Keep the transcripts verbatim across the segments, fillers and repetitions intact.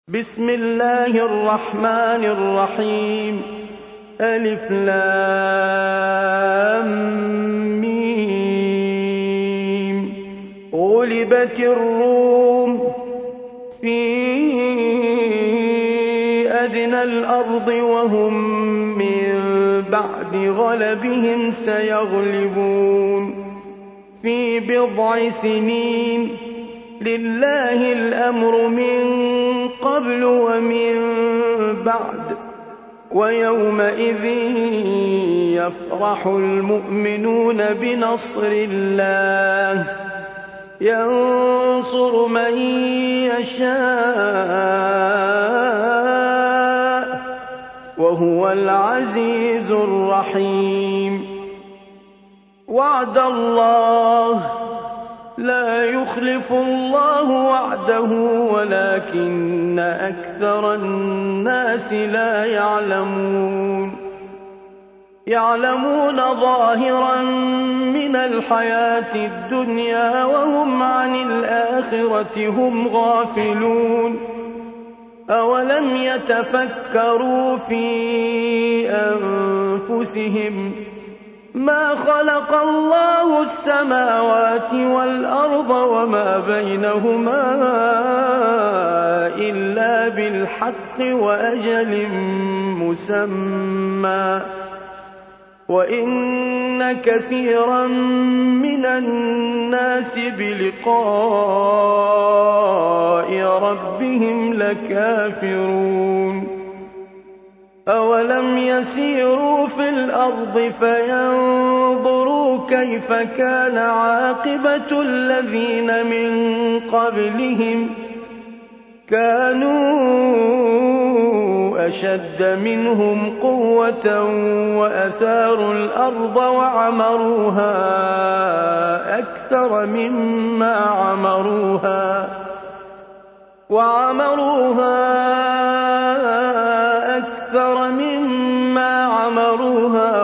بسم الله الرحمن الرحيم ألف لام ميم غلبت الروم في أدنى الأرض وهم من بعد غلبهم سيغلبون في بضع سنين لله الأمر من قبل ومن بعد ويومئذ يفرح المؤمنون بنصر الله ينصر من يشاء وهو العزيز الرحيم وعد الله لا يخلف الله وعده ولكن أكثر الناس لا يعلمون يعلمون ظاهرا من الحياة الدنيا وهم عن الآخرة هم غافلون أولم يتفكروا في أنفسهم ما خلق الله السماوات والأرض وما بينهما إلا بالحق وأجل مسمى وإن كثيرا من الناس بلقاء ربهم لكافرون أولم يسيروا في الأرض فينظروا كيف كان عاقبة الذين من قبلهم كانوا أشد منهم قوة وأثاروا الأرض وعمروها أكثر مما عمروها وعمروها أكثر مما عمروها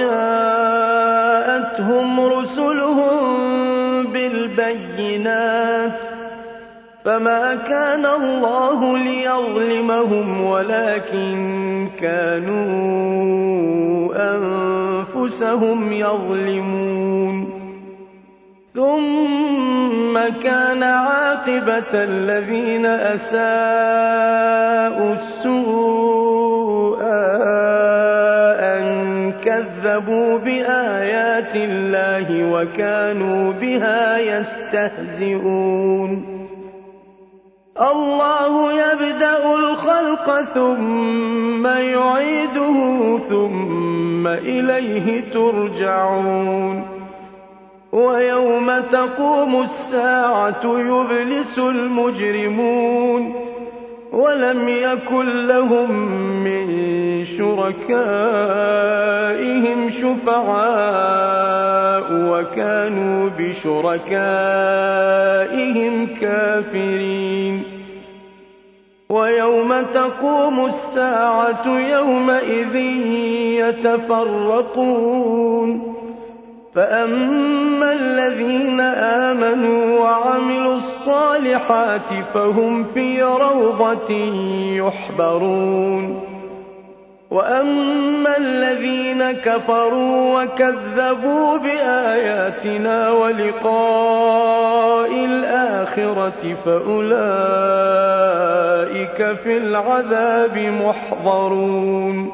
وجاءتهم رسلهم بالبينات فما كان الله ليظلمهم ولكن كانوا أنفسهم يظلمون ثم كان عاقبة الذين أساءوا السوء أن كذبوا بآيات الله وكانوا بها يستهزئون الله يبدأ الخلق ثم يعيده ثم إليه ترجعون ويوم تقوم الساعة يبلس المجرمون ولم يكن لهم من شركائهم شفعاء وكانوا بشركائهم كافرين ويوم تقوم الساعة يومئذ يتفرقون فأما الذين آمنوا وعملوا الصالحات فهم في روضة يحبرون وأما الذين كفروا وكذبوا بآياتنا ولقاء الآخرة فأولئك في العذاب محضرون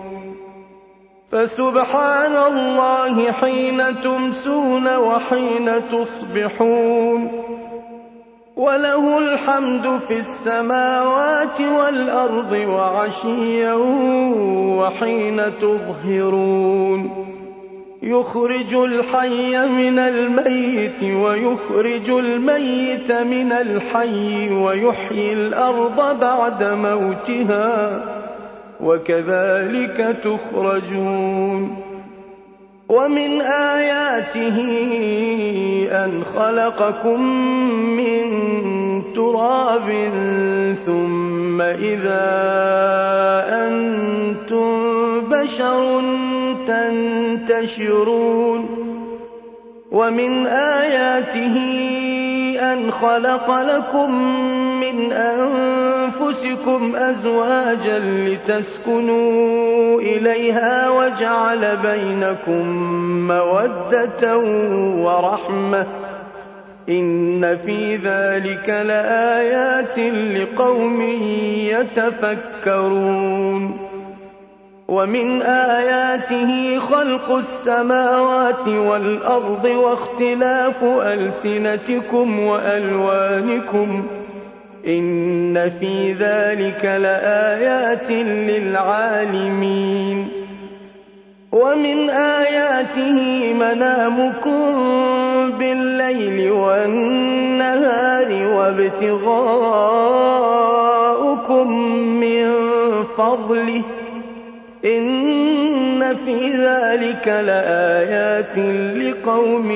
فسبحان الله حين تمسون وحين تصبحون وله الحمد في السماوات والأرض وعشيا وحين تظهرون يخرج الحي من الميت ويخرج الميت من الحي ويحيي الأرض بعد موتها وكذلك تخرجون ومن آياته أن خلقكم من تراب ثم إذا أنتم بشر تنتشرون ومن آياته أن خلق لكم من أنفسكم أنفسكم أزواجا لتسكنوا إليها وجعل بينكم مودة ورحمة إن في ذلك لآيات لقوم يتفكرون ومن آياته خلق السماوات والأرض واختلاف ألسنتكم وألوانكم إن في ذلك لآيات للعالمين ومن آياته منامكم بالليل والنهار وابتغاؤكم من فضله إن في ذلك لآيات لقوم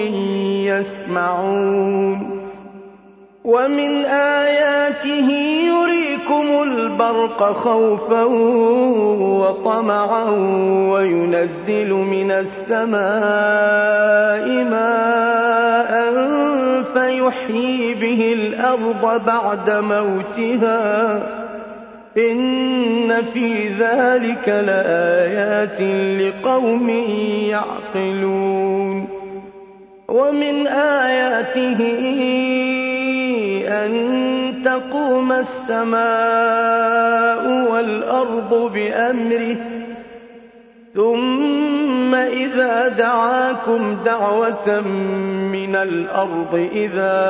يسمعون ومن آياته يريكم البرق خوفا وطمعا وينزل من السماء ماء فيحيي به الأرض بعد موتها إن في ذلك لآيات لقوم يعقلون ومن آياته أن تقوم السماء والأرض بأمره ثم إذا دعاكم دعوة من الأرض إذا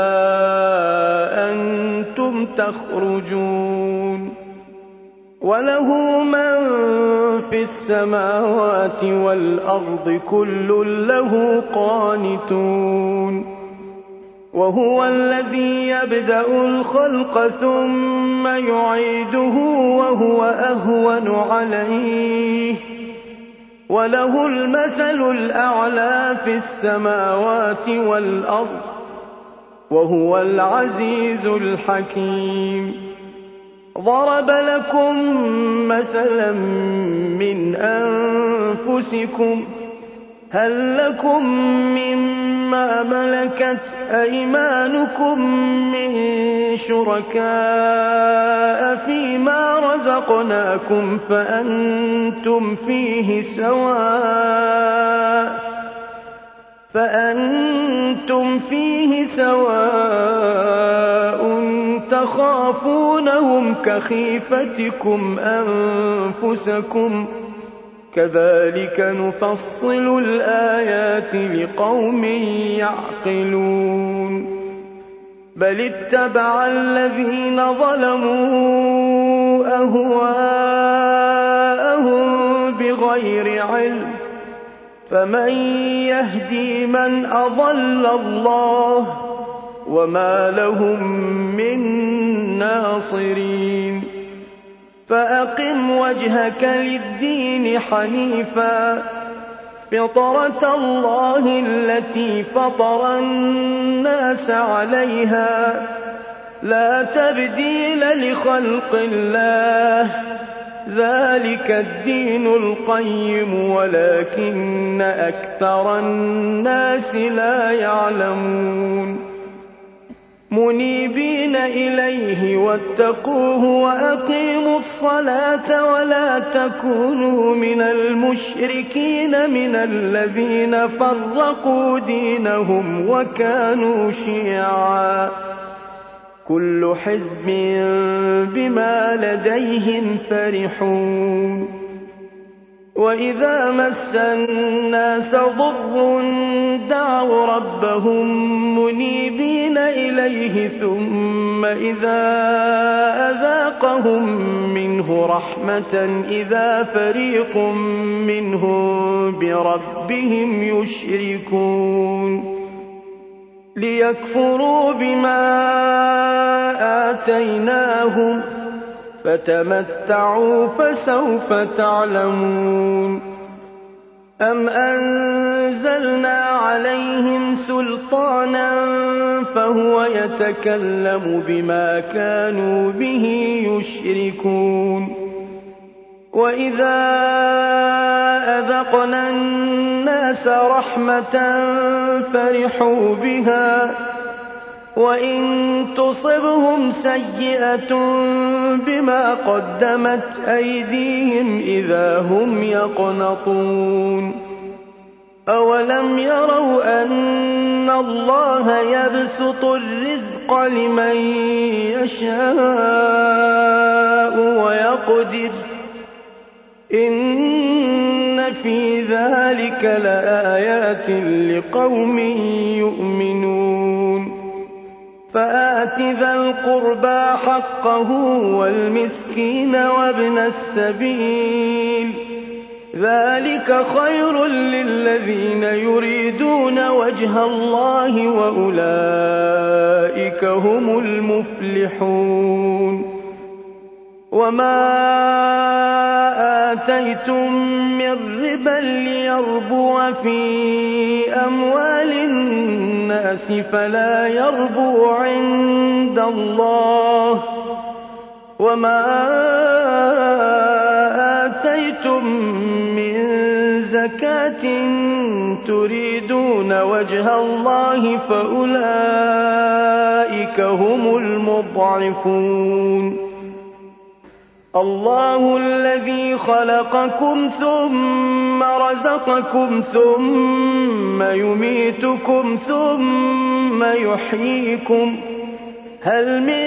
أنتم تخرجون وله من في السماوات والأرض كل له قانتون وهو الذي يبدأ الخلق ثم يعيده وهو أهون عليه وله المثل الأعلى في السماوات والأرض وهو العزيز الحكيم ضرب لكم مثلا من أنفسكم هل لكم مما ملكت أيمانكم من شركاء فيما رزقناكم فأنتم فيه سواء فأنتم فيه سواء تخافونهم كخيفتكم أنفسكم كذلك نفصل الآيات لقوم يعقلون بل اتبع الذين ظلموا أهواءهم بغير علم فمن يهدي من أضل الله وما لهم من ناصرين فأقم وجهك للدين حنيفا فطرة الله التي فطر الناس عليها لا تبديل لخلق الله ذلك الدين القيم ولكن أكثر الناس لا يعلمون منيبين إليه واتقوه وأقيموا الصلاة ولا تكونوا من المشركين من الذين فرقوا دينهم وكانوا شيعا كل حزب بما لديهم فرحون وإذا مس الناس ضر دعوا ربهم منيبين إليه ثم إذا أذاقهم منه رحمة إذا فريق منهم بربهم يشركون ليكفروا بما آتيناهم فتمتعوا فسوف تعلمون أم أنزلنا عليهم سلطانا فهو يتكلم بما كانوا به يشركون وإذا أذقنا الناس رحمة فرحوا بها وإن تصبهم سيئة بما قدمت أيديهم إذا هم يقنطون أولم يروا أن الله يبسط الرزق لمن يشاء ويقدر إن في ذلك لآيات لقوم يؤمنون فآت ذا القربى حقه والمسكين وابن السبيل ذلك خير للذين يريدون وجه الله وأولئك هم المفلحون وما آتيتم من ربا ليربو في أموال الناس فلا يربو عند الله وما آتيتم من زكاة تريدون وجه الله فأولئك هم المضعفون الله الذي خلقكم ثم رزقكم ثم يميتكم ثم يحييكم هل من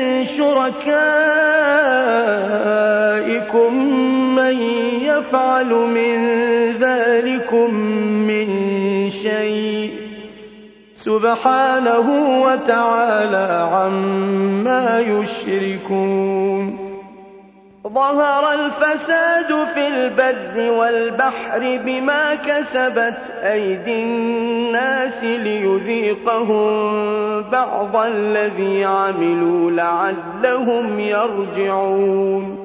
شركائكم من يفعل من ذلكم من شيء سبحانه وتعالى عما يشركون ظهر الفساد في البر والبحر بما كسبت أيدي الناس ليذيقهم بعض الذي عملوا لعلهم يرجعون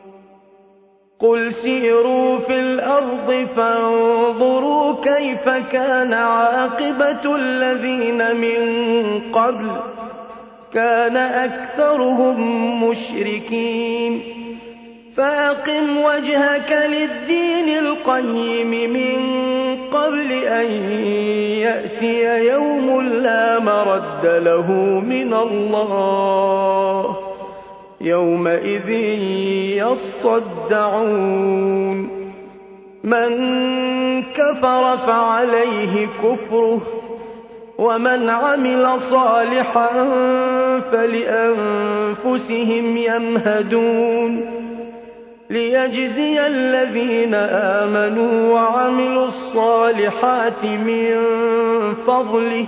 قل سيروا في الأرض فانظروا كيف كان عاقبة الذين من قبل كان أكثرهم مشركين فأقم وجهك للدين القيم من قبل أن يأتي يوم لا مرد له من الله يومئذ يصدعون من كفر فعليه كفره ومن عمل صالحا فلأنفسهم يمهدون ليجزي الذين آمنوا وعملوا الصالحات من فضله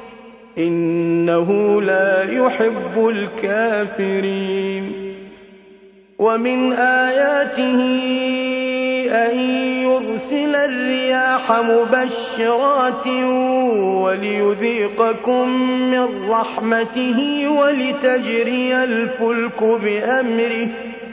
إنه لا يحب الكافرين ومن آياته أن يرسل الرياح مبشرات وليذيقكم من رحمته ولتجري الفلك بأمره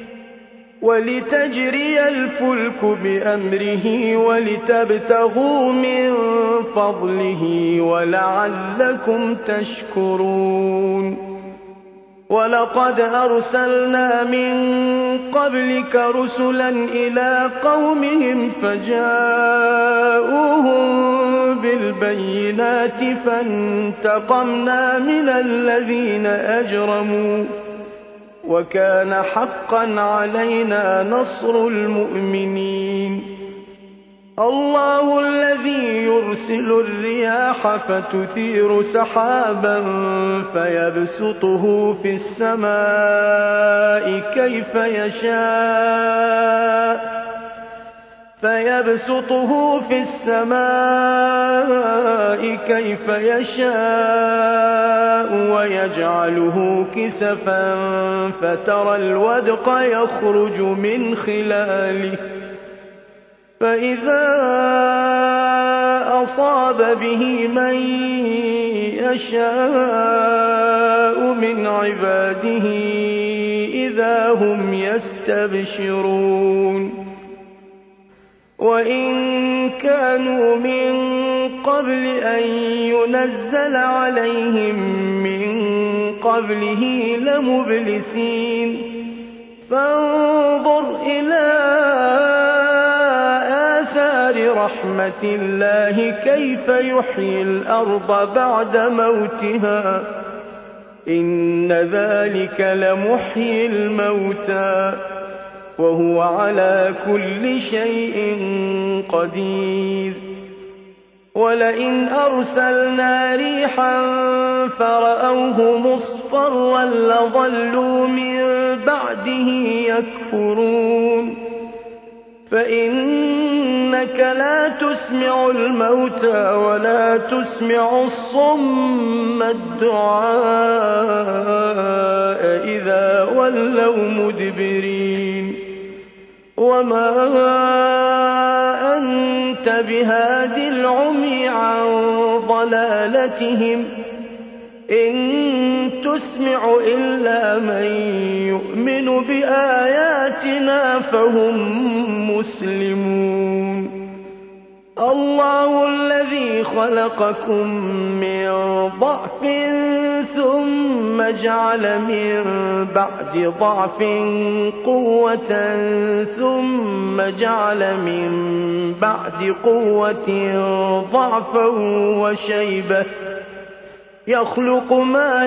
ولتجري الفلك بأمره ولتبتغوا من فضله ولعلكم تشكرون ولقد أرسلنا من قبلك رسلا إلى قومهم فجاءوهم بالبينات فانتقمنا من الذين أجرموا وكان حقا علينا نصر المؤمنين الله الذي يرسل الرياح فتثير سحابا فيبسطه في السماء كيف يشاء فيبسطه في السماء كيف يشاء ويجعله كسفا فترى الودق يخرج من خلاله فإذا أصاب به من يشاء من عباده إذا هم يستبشرون وإن كانوا من قبل أن ينزل عليهم من قبله لمبلسين فانظر إلى آثار رحمة الله كيف يحيي الأرض بعد موتها إن ذلك لمحيي الموتى وهو على كل شيء قدير ولئن أرسلنا ريحا فرأوه مصفرا لظلوا من بعده يكفرون فإنك لا تسمع الموتى ولا تسمع الصم الدعاء إذا ولوا مدبرين وما أنت بهاد العمي عن ضلالتهم إن تسمع إلا من يؤمن بآياتنا فهم مسلمون الله الذي خلقكم من ضعف ثم جعل من بعد ضعف قوة ثم جعل من بعد قوة ضعفا وشيبة يخلق ما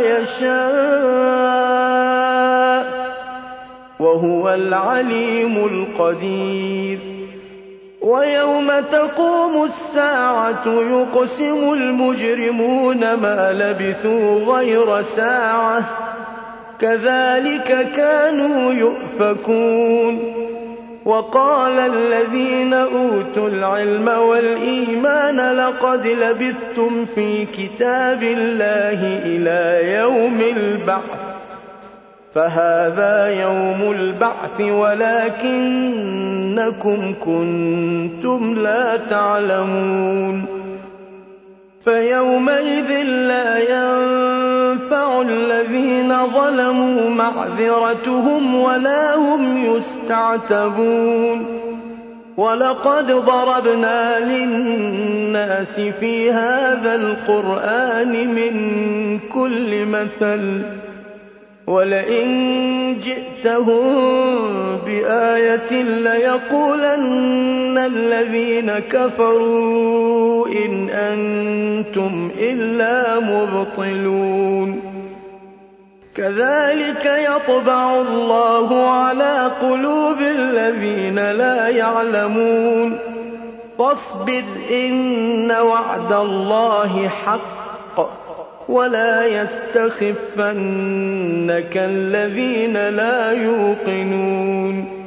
يشاء وهو العليم القدير ويوم تقوم الساعة يقسم المجرمون ما لبثوا غير ساعة كذلك كانوا يؤفكون وقال الذين أوتوا العلم والإيمان لقد لبثتم في كتاب الله إلى يوم البعث فهذا يوم البعث ولكنكم كنتم لا تعلمون فيومئذ لا ينفع الذين ظلموا معذرتهم ولا هم يستعتبون ولقد ضربنا للناس في هذا القرآن من كل مثل ولئن جئتهم بآية ليقولن الذين كفروا إن أنتم إلا مبطلون كذلك يطبع الله على قلوب الذين لا يعلمون فاصبر إن وعد الله حق ولا يستخفنك الذين لا يوقنون